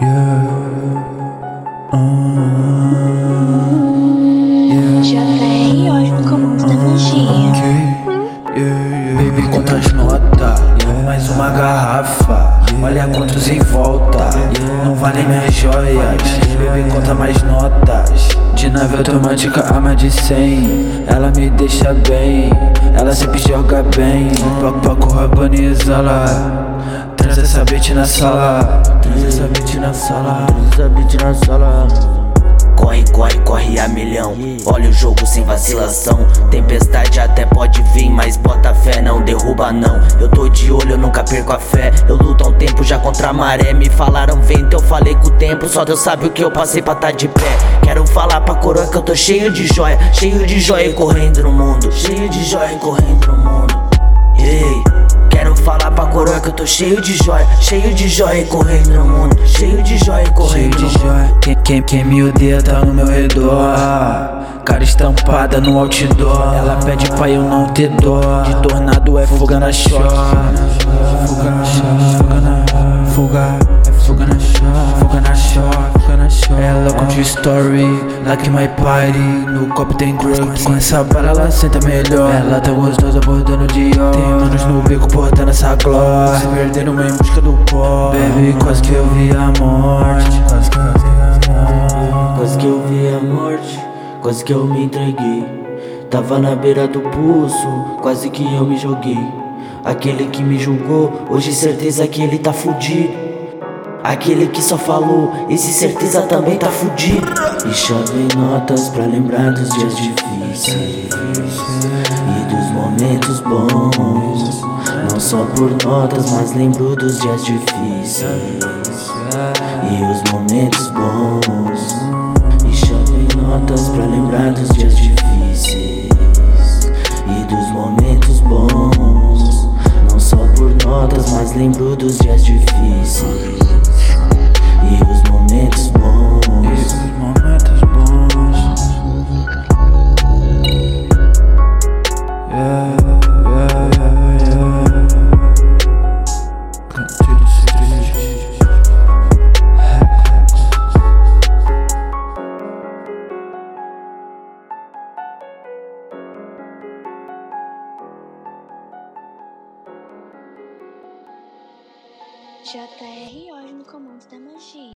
JR hoje no comando da magia. Baby, quantas notas? Mais uma garrafa. Olha quantos em volta. Não valem minhas joias. Baby, conta mais notas. De nave automática, arma de 100. Ela me deixa bem. Ela sempre joga bem. Paco urbaniza lá. Traz essa bitch na sala. Traz essa bitch na sala. Traz essa bitch na sala. Corre, corre, corre a milhão. Olha o jogo sem vacilação. Tempestade até pode vir, mas bota fé, não derruba não. Eu tô de olho, eu nunca perco a fé. Eu luto há um tempo já contra a maré. Me falaram vento, eu falei com o tempo. Só Deus sabe o que eu passei pra tá de pé. Quero falar pra coroa que eu tô cheio de joia e correndo no mundo. Cheio de joia e correndo no mundo. Ei, quero falar pra coroa que eu tô cheio de joia e correndo no mundo. Cheio de joia e correndo no mundo. Quem me odeia tá no meu redor. Cara estampada no outdoor. Ela pede pra eu não ter dó. De tornado é fuga na choque. Fuga na choque. Fuga na choque. Fuga na choque. Ela conta story like my party. No copo tem grapes. Com essa bala ela senta melhor. Ela tá gostosa bordando de ó. Tem manos no beco portando essa glória. Se perdendo em busca do pó. Baby, quase que eu vi a morte. Quase que eu vi a morte. Quase que eu vi a morte, quase que eu me entreguei. Tava na beira do pulso, quase que eu me joguei. Aquele que me julgou, hoje certeza que ele tá fudido. Aquele que só falou, esse certeza também tá fudido. E chavei notas pra lembrar dos dias difíceis e dos momentos bons. Não só por notas, mas lembro dos dias difíceis e os momentos bons. E chavei notas pra lembrar dos dias difíceis e dos momentos bons. Não só por notas, mas lembro dos dias difíceis e os momentos bons. JR hoje no comando da magia.